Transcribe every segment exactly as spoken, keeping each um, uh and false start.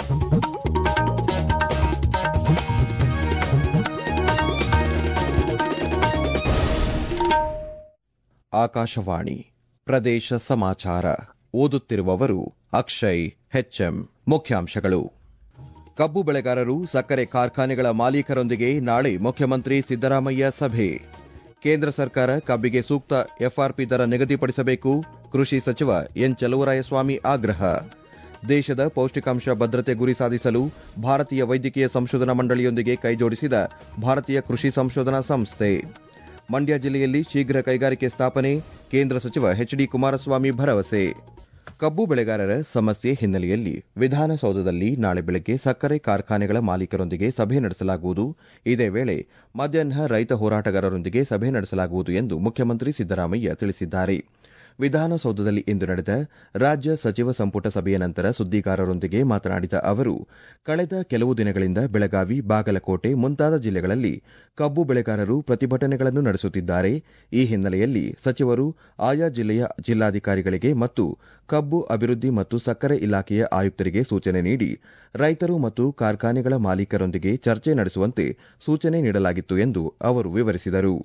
ಆಕಾಶವಾಣಿ ಪ್ರದೇಶ ಸಮಾಚಾರ ಓದುತ್ತಿರುವವರು ಅಕ್ಷಯ್ ಹೆಚ್ಎಂ. ಮುಖ್ಯಾಂಶಗಳು: ಕಬ್ಬು ಬೆಳೆಗಾರರು, ಸಕ್ಕರೆ ಕಾರ್ಖಾನೆಗಳ ಮಾಲೀಕರೊಂದಿಗೆ ನಾಳೆ ಮುಖ್ಯಮಂತ್ರಿ ಸಿದ್ದರಾಮಯ್ಯ ಸಭೆ. ಕೇಂದ್ರ ಸರ್ಕಾರ ಕಬ್ಬಿಗೆ ಸೂಕ್ತ ಎಫ್ಆರ್ಪಿ ದರ ನಿಗದಿಪಡಿಸಬೇಕು, ಕೃಷಿ ಸಚಿವ ಎನ್ ಚಲುವರಾಯಸ್ವಾಮಿ ಆಗ್ರಹ. ದೇಶದ ಪೌಷ್ಟಿಕಾಂಶ ಭದ್ರತೆ ಗುರಿ ಸಾಧಿಸಲು ಭಾರತೀಯ ವೈದ್ಯಕೀಯ ಸಂಶೋಧನಾ ಮಂಡಳಿಯೊಂದಿಗೆ ಕೈಜೋಡಿಸಿದ ಭಾರತೀಯ ಕೃಷಿ ಸಂಶೋಧನಾ ಸಂಸ್ಥೆ. ಮಂಡ್ಯ ಜಿಲ್ಲೆಯಲ್ಲಿ ಶೀಘ್ರ ಕೈಗಾರಿಕೆ ಸ್ಥಾಪನೆ, ಕೇಂದ್ರ ಸಚಿವ ಎಚ್ ಡಿ ಕುಮಾರಸ್ವಾಮಿ ಭರವಸೆ. ಕಬ್ಬು ಬೆಳೆಗಾರರ ಸಮಸ್ಯೆ ಹಿನ್ನೆಲೆಯಲ್ಲಿ ವಿಧಾನಸೌಧದಲ್ಲಿ ನಾಳೆ ಬೆಳಗ್ಗೆ ಸಕ್ಕರೆ ಕಾರ್ಖಾನೆಗಳ ಮಾಲೀಕರೊಂದಿಗೆ ಸಭೆ ನಡೆಸಲಾಗುವುದು. ಇದೇ ವೇಳೆ ಮಧ್ಯಾಹ್ನ ರೈತ ಹೋರಾಟಗಾರರೊಂದಿಗೆ ಸಭೆ ನಡೆಸಲಾಗುವುದು ಎಂದು ಮುಖ್ಯಮಂತ್ರಿ ಸಿದ್ದರಾಮಯ್ಯ ತಿಳಿಸಿದ್ದಾರೆ. ವಿಧಾನಸೌಧದಲ್ಲಿ ಇಂದು ನಡೆದ ರಾಜ್ಯ ಸಚಿವ ಸಂಪುಟ ಸಭೆಯ ನಂತರ ಸುದ್ದಿಗಾರರೊಂದಿಗೆ ಮಾತನಾಡಿದ ಅವರು, ಕಳೆದ ಕೆಲವು ದಿನಗಳಿಂದ ಬೆಳಗಾವಿ, ಬಾಗಲಕೋಟೆ ಮುಂತಾದ ಜಿಲ್ಲೆಗಳಲ್ಲಿ ಕಬ್ಬು ಬೆಳೆಗಾರರು ಪ್ರತಿಭಟನೆಗಳನ್ನು ನಡೆಸುತ್ತಿದ್ದಾರೆ. ಈ ಹಿನ್ನೆಲೆಯಲ್ಲಿ ಸಚಿವರು ಆಯಾ ಜಿಲ್ಲೆಯ ಜಿಲ್ಲಾಧಿಕಾರಿಗಳಿಗೆ ಮತ್ತು ಕಬ್ಬು ಅಭಿವೃದ್ಧಿ ಮತ್ತು ಸಕ್ಕರೆ ಇಲಾಖೆಯ ಆಯುಕ್ತರಿಗೆ ಸೂಚನೆ ನೀಡಿ ರೈತರು ಮತ್ತು ಕಾರ್ಖಾನೆಗಳ ಮಾಲೀಕರೊಂದಿಗೆ ಚರ್ಚೆ ನಡೆಸುವಂತೆ ಸೂಚನೆ ನೀಡಲಾಗಿತ್ತು ಎಂದು ಅವರು ವಿವರಿಸಿದರು.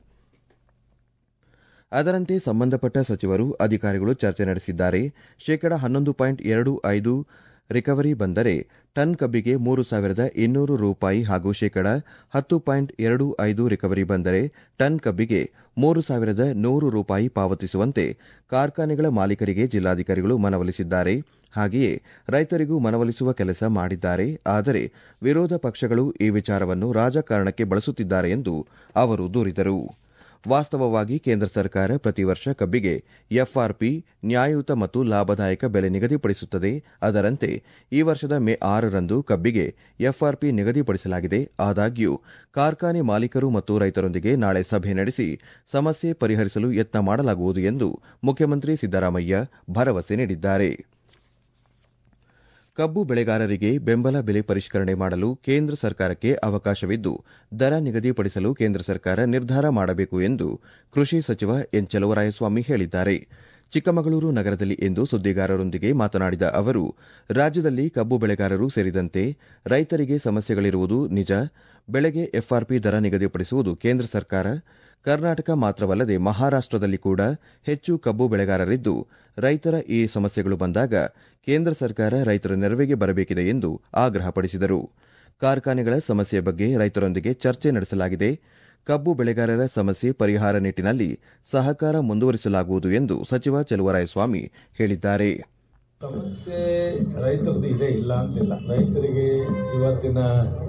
ಅದರಂತೆ ಸಂಬಂಧಪಟ್ಟ ಸಚಿವರು, ಅಧಿಕಾರಿಗಳು ಚರ್ಚೆ ನಡೆಸಿದ್ದಾರೆ. ಶೇಕಡ ಹನ್ನೊಂದು ಪಾಯಿಂಟ್ ಎರಡು ಐದು ರಿಕವರಿ ಬಂದರೆ ಟನ್ ಕಬ್ಬಿಗೆ ಮೂರು ಸಾವಿರದ ಇನ್ನೂರು ರೂಪಾಯಿ ಹಾಗೂ ಶೇಕಡ ಹತ್ತು ಪಾಯಿಂಟ್ ಎರಡು ಐದು ರಿಕವರಿ ಬಂದರೆ ಟನ್ ಕಬ್ಬಿಗೆ ಮೂರು ಸಾವಿರದ ನೂರು ರೂಪಾಯಿ ಪಾವತಿಸುವಂತೆ ಕಾರ್ಖಾನೆಗಳ ಮಾಲೀಕರಿಗೆ ಜಿಲ್ಲಾಧಿಕಾರಿಗಳು ಮನವೊಲಿಸಿದ್ದಾರೆ. ಹಾಗೆಯೇ ರೈತರಿಗೂ ಮನವೊಲಿಸುವ ಕೆಲಸ ಮಾಡಿದ್ದಾರೆ. ಆದರೆ ವಿರೋಧ ಪಕ್ಷಗಳು ಈ ವಿಚಾರವನ್ನು ರಾಜಕಾರಣಕ್ಕೆ ಬಳಸುತ್ತಿದ್ದಾರೆ ಎಂದು ಅವರು ದೂರಿದರು. ವಾಸ್ತವವಾಗಿ ಕೇಂದ್ರ ಸರ್ಕಾರ ಪ್ರತಿ ವರ್ಷ ಕಬ್ಬಿಗೆ ಎಫ್ಆರ್ಪಿ, ನ್ಯಾಯಯುತ ಮತ್ತು ಲಾಭದಾಯಕ ಬೆಲೆ ನಿಗದಿಪಡಿಸುತ್ತದೆ. ಅದರಂತೆ ಈ ವರ್ಷದ ಮೇ ಆರರಂದು ಕಬ್ಬಿಗೆ ಎಫ್ಆರ್ಪಿ ನಿಗದಿಪಡಿಸಲಾಗಿದೆ. ಆದಾಗ್ಯೂ ಕಾರ್ಖಾನೆ ಮಾಲೀಕರು ಮತ್ತು ರೈತರೊಂದಿಗೆ ನಾಳೆ ಸಭೆ ನಡೆಸಿ ಸಮಸ್ಯೆ ಪರಿಹರಿಸಲು ಯತ್ನ ಮಾಡಲಾಗುವುದು ಎಂದು ಮುಖ್ಯಮಂತ್ರಿ ಸಿದ್ದರಾಮಯ್ಯ ಭರವಸೆ ನೀಡಿದ್ದಾರೆ. ಕಬ್ಬು ಬೆಳೆಗಾರರಿಗೆ ಬೆಂಬಲ ಬೆಲೆ ಪರಿಷ್ಕರಣೆ ಮಾಡಲು ಕೇಂದ್ರ ಸರ್ಕಾರಕ್ಕೆ ಅವಕಾಶವಿದ್ದು, ದರ ನಿಗದಿಪಡಿಸಲು ಕೇಂದ್ರ ಸರ್ಕಾರ ನಿರ್ಧಾರ ಮಾಡಬೇಕು ಎಂದು ಕೃಷಿ ಸಚಿವ ಎನ್ ಚಲುವರಾಯಸ್ವಾಮಿ ಹೇಳಿದ್ದಾರೆ. ಚಿಕ್ಕಮಗಳೂರು ನಗರದಲ್ಲಿ ಇಂದು ಸುದ್ದಿಗಾರರೊಂದಿಗೆ ಮಾತನಾಡಿದ ಅವರು, ರಾಜ್ಯದಲ್ಲಿ ಕಬ್ಬು ಬೆಳೆಗಾರರು ಸೇರಿದಂತೆ ರೈತರಿಗೆ ಸಮಸ್ಯೆಗಳಿರುವುದು ನಿಜ. ಬೆಳೆಗೆ ಎಫ್ಆರ್ಪಿ ದರ ನಿಗದಿಪಡಿಸುವುದು ಕೇಂದ್ರ ಸರ್ಕಾರ. ಕರ್ನಾಟಕ ಮಾತ್ರವಲ್ಲದೆ ಮಹಾರಾಷ್ಟದಲ್ಲಿ ಕೂಡ ಹೆಚ್ಚು ಕಬ್ಬು ಬೆಳೆಗಾರರಿದ್ದು, ರೈತರ ಈ ಸಮಸ್ಯೆಗಳು ಬಂದಾಗ ಕೇಂದ್ರ ಸರ್ಕಾರ ರೈತರ ನೆರವಿಗೆ ಬರಬೇಕಿದೆ ಎಂದು ಆಗ್ರಹಪಡಿಸಿದರು. ಕಾರ್ಖಾನೆಗಳ ಸಮಸ್ಯೆ ಬಗ್ಗೆ ರೈತರೊಂದಿಗೆ ಚರ್ಚೆ ನಡೆಸಲಾಗಿದೆ. ಕಬ್ಬು ಬೆಳೆಗಾರರ ಸಮಸ್ಯೆ ಪರಿಹಾರ ನಿಟ್ಟಿನಲ್ಲಿ ಸಹಕಾರ ಮುಂದುವರಿಸಲಾಗುವುದು ಎಂದು ಸಚಿವ ಚಲುವರಾಯಸ್ವಾಮಿ ಹೇಳಿದ್ದಾರೆ. ಸಮಸ್ಯೆ ರೈತರದ್ದು ಇದೆ, ಇಲ್ಲ ಅಂತಿಲ್ಲ. ರೈತರಿಗೆ ಇವತ್ತಿನ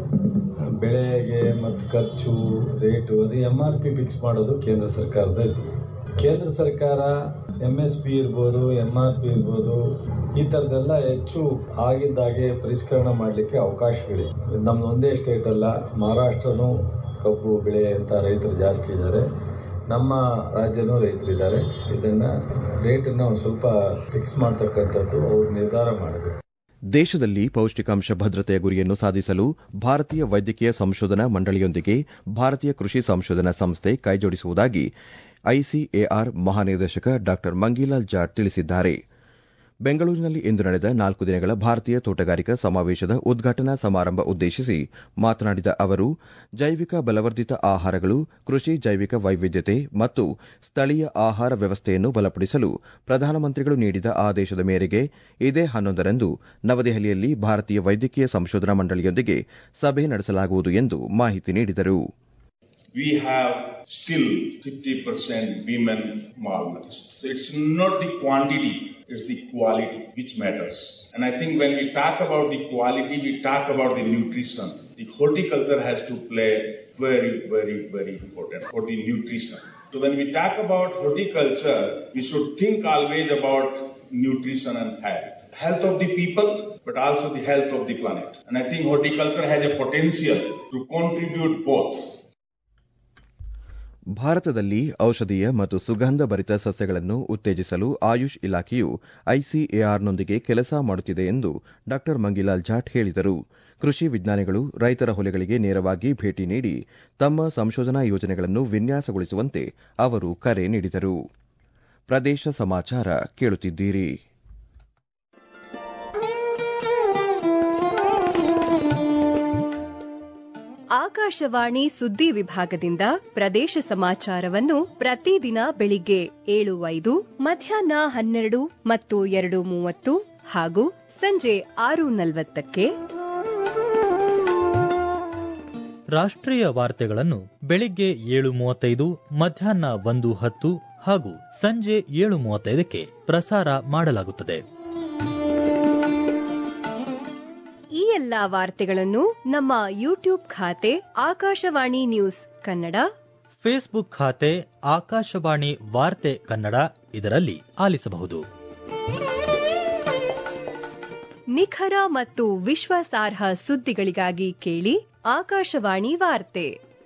ಬೆಳೆಗೆ ಮತ್ತು ಖರ್ಚು ರೇಟು ಅದು ಎಂ ಆರ್ ಪಿ ಫಿಕ್ಸ್ ಮಾಡೋದು ಕೇಂದ್ರ ಸರ್ಕಾರದ ಇದು. ಕೇಂದ್ರ ಸರ್ಕಾರ ಎಂ ಎಸ್ ಪಿ ಇರ್ಬೋದು, ಎಂ ಆರ್ ಪಿ ಇರ್ಬೋದು, ಈ ಥರದ್ದೆಲ್ಲ ಹೆಚ್ಚು ಆಗಿದ್ದಾಗೆ ಪರಿಷ್ಕರಣೆ ಮಾಡಲಿಕ್ಕೆ ಅವಕಾಶಗಳಿದೆ. ನಮ್ದು ಒಂದೇ ಸ್ಟೇಟ್ ಅಲ್ಲ, ಮಹಾರಾಷ್ಟ್ರನೂ ಕಬ್ಬು ಬೆಳೆ ಅಂತ ರೈತರು ಜಾಸ್ತಿ ಇದ್ದಾರೆ, ನಮ್ಮ ರಾಜ್ಯನೂ ರೈತರಿದ್ದಾರೆ. ಇದನ್ನ ರೇಟನ್ನು ಸ್ವಲ್ಪ ಫಿಕ್ಸ್ ಮಾಡ್ತಕ್ಕಂಥದ್ದು ಅವರು ನಿರ್ಧಾರ ಮಾಡಬೇಕು. ದೇಶದಲ್ಲಿ ಪೌಷ್ಟಿಕಾಂಶ ಭದ್ರತೆಯ ಗುರಿಯನ್ನು ಸಾಧಿಸಲು ಭಾರತೀಯ ವೈದ್ಯಕೀಯ ಸಂಶೋಧನಾ ಮಂಡಳಿಯೊಂದಿಗೆ ಭಾರತೀಯ ಕೃಷಿ ಸಂಶೋಧನಾ ಸಂಸ್ಥೆ ಕೈಜೋಡಿಸುವುದಾಗಿ ಐಸಿಎಆರ್ ಮಹಾನಿರ್ದೇಶಕ ಡಾ ಮಂಗೀಲಾಲ್ ಜಾಟ್ ತಿಳಿಸಿದ್ದಾರೆ. ಬೆಂಗಳೂರಿನಲ್ಲಿ ಇಂದು ನಡೆದ ನಾಲ್ಕು ದಿನಗಳ ಭಾರತೀಯ ತೋಟಗಾರಿಕಾ ಸಮಾವೇಶದ ಉದ್ಘಾಟನಾ ಸಮಾರಂಭ ಉದ್ದೇಶಿಸಿ ಮಾತನಾಡಿದ ಅವರು, ಜೈವಿಕ ಬಲವರ್ಧಿತ ಆಹಾರಗಳು, ಕೃಷಿ ಜೈವಿಕ ವೈವಿಧ್ಯತೆ ಮತ್ತು ಸ್ಥಳೀಯ ಆಹಾರ ವ್ಯವಸ್ಥೆಯನ್ನು ಬಲಪಡಿಸಲು ಪ್ರಧಾನಮಂತ್ರಿಗಳು ನೀಡಿದ ಆದೇಶದ ಮೇರೆಗೆ ಇದೇ ಹನ್ನೊಂದರಂದು ನವದೆಹಲಿಯಲ್ಲಿ ಭಾರತೀಯ ವೈದ್ಯಕೀಯ ಸಂಶೋಧನಾ ಮಂಡಳಿಯೊಂದಿಗೆ ಸಭೆ ನಡೆಸಲಾಗುವುದು ಎಂದು ಮಾಹಿತಿ ನೀಡಿದರು. We have still fifty percent women malnourished. So it's not the quantity, it's the quality which matters. And I think when we talk about the quality, we talk about the nutrition. The horticulture has to play very, very, very important for the nutrition. So when we talk about horticulture, we should think always about nutrition and health. Health of the people, but also the health of the planet. And I think horticulture has a potential to contribute both. ಭಾರತದಲ್ಲಿ ಔಷಧೀಯ ಮತ್ತು ಸುಗಂಧ ಭರಿತ ಸಸ್ಯಗಳನ್ನು ಉತ್ತೇಜಿಸಲು ಆಯುಷ್ ಇಲಾಖೆಯು ಐಸಿಎಆರ್ನೊಂದಿಗೆ ಕೆಲಸ ಮಾಡುತ್ತಿದೆ ಎಂದು ಡಾ ಮಂಗೀಲಾಲ್ ಜಾಟ್ ಹೇಳಿದರು. ಕೃಷಿ ವಿಜ್ಞಾನಿಗಳು ರೈತರ ಹೊಲಗಳಿಗೆ ನೇರವಾಗಿ ಭೇಟಿ ನೀಡಿ ತಮ್ಮ ಸಂಶೋಧನಾ ಯೋಜನೆಗಳನ್ನು ವಿನ್ಯಾಸಗೊಳಿಸುವಂತೆ ಅವರು ಕರೆ ನೀಡಿದರು. ಪ್ರದೇಶ ಸಮಾಚಾರ ಕೇಳುತ್ತಿದ್ದೀರಿ. ಆಕಾಶವಾಣಿ ಸುದ್ದಿ ವಿಭಾಗದಿಂದ ಪ್ರದೇಶ ಸಮಾಚಾರವನ್ನು ಪ್ರತಿದಿನ ಬೆಳಿಗ್ಗೆ ಏಳು ಐದು, ಮಧ್ಯಾಹ್ನ ಹನ್ನೆರಡು ಮತ್ತು ಎರಡು ಮೂವತ್ತು ಹಾಗೂ ಸಂಜೆ ಆರು ನಲವತ್ತಕ್ಕೆ. ರಾಷ್ಟ್ರೀಯ ವಾರ್ತೆಗಳನ್ನು ಬೆಳಿಗ್ಗೆ ಏಳು ಮೂವತ್ತೈದು, ಮಧ್ಯಾಹ್ನ ಒಂದು ಹತ್ತು ಹಾಗೂ ಸಂಜೆ ಏಳು ಮೂವತ್ತೈದಕ್ಕೆ ಪ್ರಸಾರ ಮಾಡಲಾಗುತ್ತದೆ. ಈ ಎಲ್ಲಾ ವಾರ್ತೆಗಳನ್ನು ನಮ್ಮ ಯೂಟ್ಯೂಬ್ ಖಾತೆ ಆಕಾಶವಾಣಿ ನ್ಯೂಸ್ ಕನ್ನಡ, ಫೇಸ್ಬುಕ್ ಖಾತೆ ಆಕಾಶವಾಣಿ ವಾರ್ತೆ ಕನ್ನಡ ಇದರಲ್ಲಿ ಆಲಿಸಬಹುದು. ನಿಖರ ಮತ್ತು ವಿಶ್ವಾಸಾರ್ಹ ಸುದ್ದಿಗಳಿಗಾಗಿ ಕೇಳಿ ಆಕಾಶವಾಣಿ ವಾರ್ತೆ.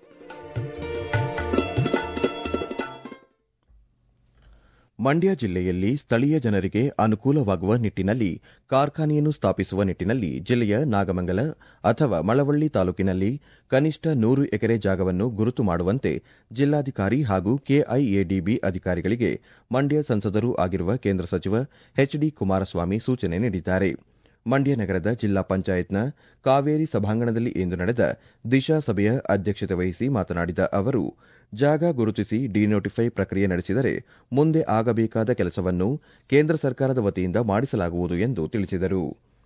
ಮಂಡ್ಯ ಜಿಲ್ಲೆಯಲ್ಲಿ ಸ್ಥಳೀಯ ಜನರಿಗೆ ಅನುಕೂಲವಾಗುವ ನಿಟ್ಟಿನಲ್ಲಿ ಕಾರ್ಖಾನೆಯನ್ನು ಸ್ಥಾಪಿಸುವ ನಿಟ್ಟಿನಲ್ಲಿ ಜಿಲ್ಲೆಯ ನಾಗಮಂಗಲ ಅಥವಾ ಮಳವಳ್ಳಿ ತಾಲೂಕಿನಲ್ಲಿ ಕನಿಷ್ಠ ನೂರು ಎಕರೆ ಜಾಗವನ್ನು ಗುರುತು ಮಾಡುವಂತೆ ಜಿಲ್ಲಾಧಿಕಾರಿ ಹಾಗೂ ಕೆಐಎಡಿಬಿ ಅಧಿಕಾರಿಗಳಿಗೆ ಮಂಡ್ಯ ಸಂಸದರೂ ಆಗಿರುವ ಕೇಂದ್ರ ಸಚಿವ ಎಚ್ ಡಿ ಕುಮಾರಸ್ವಾಮಿ ಸೂಚನೆ ನೀಡಿದ್ದಾರೆ. ಮಂಡ್ಯ ನಗರದ ಜಿಲ್ಲಾ ಪಂಚಾಯತ್ನ ಕಾವೇರಿ ಸಭಾಂಗಣದಲ್ಲಿ ಇಂದು ನಡೆದ ದಿಶಾ ಸಭೆಯ ಅಧ್ಯಕ್ಷತೆ ವಹಿಸಿ ಮಾತನಾಡಿದ ಅವರು, ಜಾಗ ಗುರುತಿಸಿ ಡಿನೋಟಿಫೈ ಪ್ರಕ್ರಿಯೆ ನಡೆಸಿದರೆ ಮುಂದೆ ಆಗಬೇಕಾದ ಕೆಲಸವನ್ನು ಕೇಂದ್ರ ಸರ್ಕಾರದ ವತಿಯಿಂದ ಮಾಡಿಸಲಾಗುವುದು ಎಂದು ತಿಳಿಸಿದರು.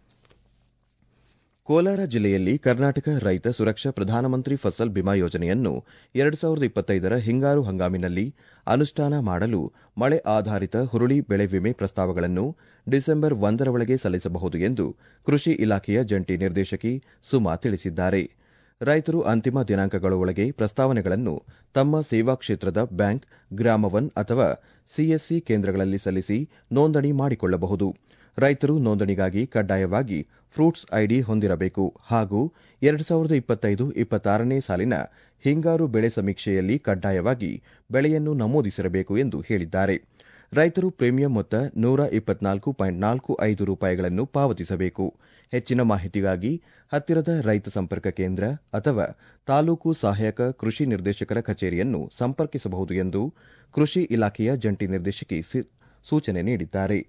ಕೋಲಾರ ಜಿಲ್ಲೆಯಲ್ಲಿ ಕರ್ನಾಟಕ ರೈತ ಸುರಕ್ಷಾ ಪ್ರಧಾನಮಂತ್ರಿ ಫಸಲ್ ಬಿಮಾ ಯೋಜನೆಯನ್ನು ಎರಡು ಸಾವಿರದ ಇಪ್ಪತ್ತೈದರ ಹಿಂಗಾರು ಹಂಗಾಮಿನಲ್ಲಿ ಅನುಷ್ಠಾನ ಮಾಡಲು ಮಳೆ ಆಧಾರಿತ ಹುರುಳಿ ಬೆಳೆ ವಿಮೆ ಪ್ರಸ್ತಾವಗಳನ್ನು ಡಿಸೆಂಬರ್ ಒಂದರ ಒಳಗೆ ಸಲ್ಲಿಸಬಹುದು ಎಂದು ಕೃಷಿ ಇಲಾಖೆಯ ಜಂಟಿ ನಿರ್ದೇಶಕಿ ಸುಮಾ ತಿಳಿಸಿದ್ದಾರೆ. ರೈತರು ಅಂತಿಮ ದಿನಾಂಕಗಳೊಳಗೆ ಪ್ರಸ್ತಾವನೆಗಳನ್ನು ತಮ್ಮ ಸೇವಾ ಕ್ಷೇತ್ರದ ಬ್ಯಾಂಕ್, ಗ್ರಾಮ ಒನ್ ಅಥವಾ ಸಿಎಸ್ಸಿ ಕೇಂದ್ರಗಳಲ್ಲಿ ಸಲ್ಲಿಸಿ ನೋಂದಣಿ ಮಾಡಿಕೊಳ್ಳಬಹುದು. ರೈತರು ನೋಂದಣಿಗಾಗಿ ಕಡ್ಡಾಯವಾಗಿ ಫ್ರೂಟ್ಸ್ ಐಡಿ ಹೊಂದಿರಬೇಕು ಹಾಗೂ ಎರಡು ಸಾವಿರದ ಇಪ್ಪತ್ತೈದು ಇಪ್ಪತ್ತಾರನೇ ಸಾಲಿನ ಹಿಂಗಾರು ಬೆಳೆ ಸಮೀಕ್ಷೆಯಲ್ಲಿ ಕಡ್ಡಾಯವಾಗಿ ಬೆಳೆಯನ್ನು ನಮೂದಿಸಿರಬೇಕು ಎಂದು ಹೇಳಿದ್ದಾರೆ. ರೈತರು ಪ್ರೀಮಿಯಂ ಮೊತ್ತ ನೂರ ಇಪ್ಪತ್ನಾಲ್ಕು ಪಾಯಿಂಟ್ ನಾಲ್ಕು ಐದು ರೂಪಾಯಿಗಳನ್ನು ಪಾವತಿಸಬೇಕು. ಹೆಚ್ಚಿನ ಮಾಹಿತಿಗಾಗಿ ಹತ್ತಿರದ ರೈತ ಸಂಪರ್ಕ ಕೇಂದ್ರ ಅಥವಾ ತಾಲೂಕು ಸಹಾಯಕ ಕೃಷಿ ನಿರ್ದೇಶಕರ ಕಚೇರಿಯನ್ನು ಸಂಪರ್ಕಿಸಬಹುದು ಎಂದು ಕೃಷಿ ಇಲಾಖೆಯ ಜಂಟಿ ನಿರ್ದೇಶಕಿ ಸೂಚನೆ ನೀಡಿದ್ದಾರೆ.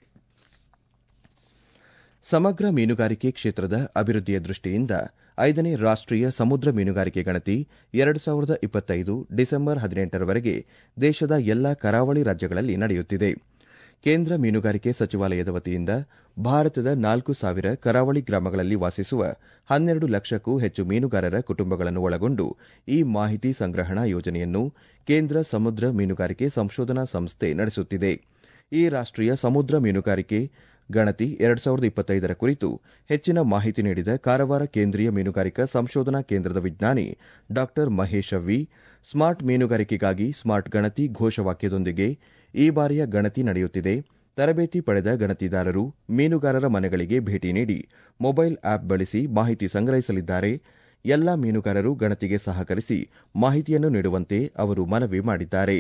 ಸಮಗ್ರ ಮೀನುಗಾರಿಕೆ ಕ್ಷೇತ್ರದ ಅಭಿವೃದ್ಧಿಯ ದೃಷ್ಟಿಯಿಂದ ಐದನೇ ರಾಷ್ಟೀಯ ಸಮುದ್ರ ಮೀನುಗಾರಿಕೆ ಗಣತಿ ಎರಡು ಸಾವಿರದ ಇಪ್ಪತ್ತೈದು ಡಿಸೆಂಬರ್ ಹದಿನೆಂಟರವರೆಗೆ ದೇಶದ ಎಲ್ಲಾ ಕರಾವಳಿ ರಾಜ್ಯಗಳಲ್ಲಿ ನಡೆಯುತ್ತಿದೆ. ಕೇಂದ್ರ ಮೀನುಗಾರಿಕೆ ಸಚಿವಾಲಯದ ವತಿಯಿಂದ ಭಾರತದ ನಾಲ್ಕು ಸಾವಿರ ಕರಾವಳಿ ಗ್ರಾಮಗಳಲ್ಲಿ ವಾಸಿಸುವ ಹನ್ನೆರಡು ಲಕ್ಷಕ್ಕೂ ಹೆಚ್ಚು ಮೀನುಗಾರರ ಕುಟುಂಬಗಳನ್ನು ಒಳಗೊಂಡು ಈ ಮಾಹಿತಿ ಸಂಗ್ರಹಣಾ ಯೋಜನೆಯನ್ನು ಕೇಂದ್ರ ಸಮುದ್ರ ಮೀನುಗಾರಿಕೆ ಸಂಶೋಧನಾ ಸಂಸ್ಥೆ ನಡೆಸುತ್ತಿದೆ. ಈ ರಾಷ್ಟೀಯ ಸಮುದ್ರ ಮೀನುಗಾರಿಕೆ ಗಣತಿ ಎರಡು ಸಾವಿರದ ಇಪ್ಪತ್ತೈದರ ಕುರಿತು ಹೆಚ್ಚಿನ ಮಾಹಿತಿ ನೀಡಿದ ಕಾರವಾರ ಕೇಂದ್ರೀಯ ಮೀನುಗಾರಿಕಾ ಸಂಶೋಧನಾ ಕೇಂದ್ರದ ವಿಜ್ಞಾನಿ ಡಾ ಮಹೇಶ ವಿ, ಸ್ಮಾರ್ಟ್ ಮೀನುಗಾರಿಕೆಗಾಗಿ ಸ್ಮಾರ್ಟ್ ಗಣತಿ ಘೋಷವಾಕ್ಯದೊಂದಿಗೆ ಈ ಬಾರಿಯ ಗಣತಿ ನಡೆಯುತ್ತಿದೆ. ತರಬೇತಿ ಪಡೆದ ಗಣತಿದಾರರು ಮೀನುಗಾರರ ಮನೆಗಳಿಗೆ ಭೇಟಿ ನೀಡಿ ಮೊಬೈಲ್ ಆಪ್ ಬಳಸಿ ಮಾಹಿತಿ ಸಂಗ್ರಹಿಸಲಿದ್ದಾರೆ. ಎಲ್ಲಾ ಮೀನುಗಾರರು ಗಣತಿಗೆ ಸಹಕರಿಸಿ ಮಾಹಿತಿಯನ್ನು ನೀಡುವಂತೆ ಅವರು ಮನವಿ ಮಾಡಿದ್ದಾರೆ.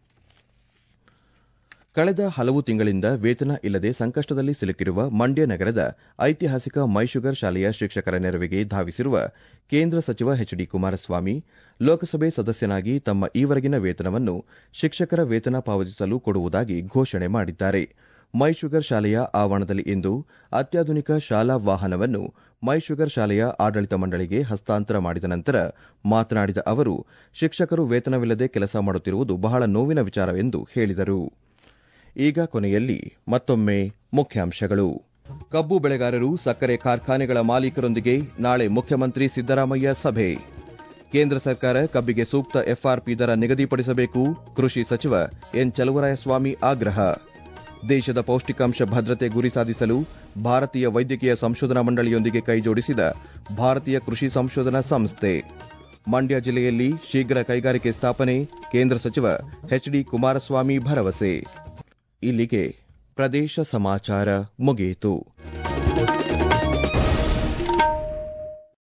ಕಳೆದ ಹಲವು ತಿಂಗಳಿಂದ ವೇತನ ಇಲ್ಲದೆ ಸಂಕಷ್ಟದಲ್ಲಿ ಸಿಲುಕಿರುವ ಮಂಡ್ಯ ನಗರದ ಐತಿಹಾಸಿಕ ಮೈಶುಗರ್ ಶಾಲೆಯ ಶಿಕ್ಷಕರ ನೆರವಿಗೆ ಧಾವಿಸಿರುವ ಕೇಂದ್ರ ಸಚಿವ ಎಚ್ ಡಿ ಕುಮಾರಸ್ವಾಮಿ ಲೋಕಸಭೆ ಸದಸ್ಯನಾಗಿ ತಮ್ಮ ಈವರೆಗಿನ ವೇತನವನ್ನು ಶಿಕ್ಷಕರ ವೇತನ ಪಾವತಿಸಲು ಕೊಡುವುದಾಗಿ ಘೋಷಣೆ ಮಾಡಿದ್ದಾರೆ. ಮೈಶುಗರ್ ಶಾಲೆಯ ಆವರಣದಲ್ಲಿ ಇಂದು ಅತ್ಯಾಧುನಿಕ ಶಾಲಾ ವಾಹನವನ್ನು ಮೈಶುಗರ್ ಶಾಲೆಯ ಆಡಳಿತ ಮಂಡಳಿಗೆ ಹಸ್ತಾಂತರ ಮಾಡಿದ ನಂತರ ಮಾತನಾಡಿದ ಅವರು, ಶಿಕ್ಷಕರು ವೇತನವಿಲ್ಲದೆ ಕೆಲಸ ಮಾಡುತ್ತಿರುವುದು ಬಹಳ ನೋವಿನ ವಿಚಾರ ಎಂದು ಹೇಳಿದರು. ಈಗ ಕೊನೆಯಲ್ಲಿ ಮತ್ತೊಮ್ಮೆ ಮುಖ್ಯಾಂಶಗಳು. ಕಬ್ಬು ಬೆಳೆಗಾರರು, ಸಕ್ಕರೆ ಕಾರ್ಖಾನೆಗಳ ಮಾಲೀಕರೊಂದಿಗೆ ನಾಳೆ ಮುಖ್ಯಮಂತ್ರಿ ಸಿದ್ದರಾಮಯ್ಯ ಸಭೆ. ಕೇಂದ್ರ ಸರ್ಕಾರ ಕಬ್ಬಿಗೆ ಸೂಕ್ತ ಎಫ್ಆರ್ಪಿ ದರ ನಿಗದಿಪಡಿಸಬೇಕು, ಕೃಷಿ ಸಚಿವ ಎನ್ ಚಲುವರಾಯಸ್ವಾಮಿ ಆಗ್ರಹ. ದೇಶದ ಪೌಷ್ಟಿಕಾಂಶ ಭದ್ರತೆ ಗುರಿ ಸಾಧಿಸಲು ಭಾರತೀಯ ವೈದ್ಯಕೀಯ ಸಂಶೋಧನಾ ಮಂಡಳಿಯೊಂದಿಗೆ ಕೈಜೋಡಿಸಿದ ಭಾರತೀಯ ಕೃಷಿ ಸಂಶೋಧನಾ ಸಂಸ್ಥೆ. ಮಂಡ್ಯ ಜಿಲ್ಲೆಯಲ್ಲಿ ಶೀಘ್ರ ಕೈಗಾರಿಕೆ ಸ್ಥಾಪನೆ, ಕೇಂದ್ರ ಸಚಿವ ಎಚ್ ಡಿ ಕುಮಾರಸ್ವಾಮಿ ಭರವಸೆ. ಇಲ್ಲಿಗೆ ಪ್ರದೇಶ ಸಮಾಚಾರ ಮುಗಿಯಿತು.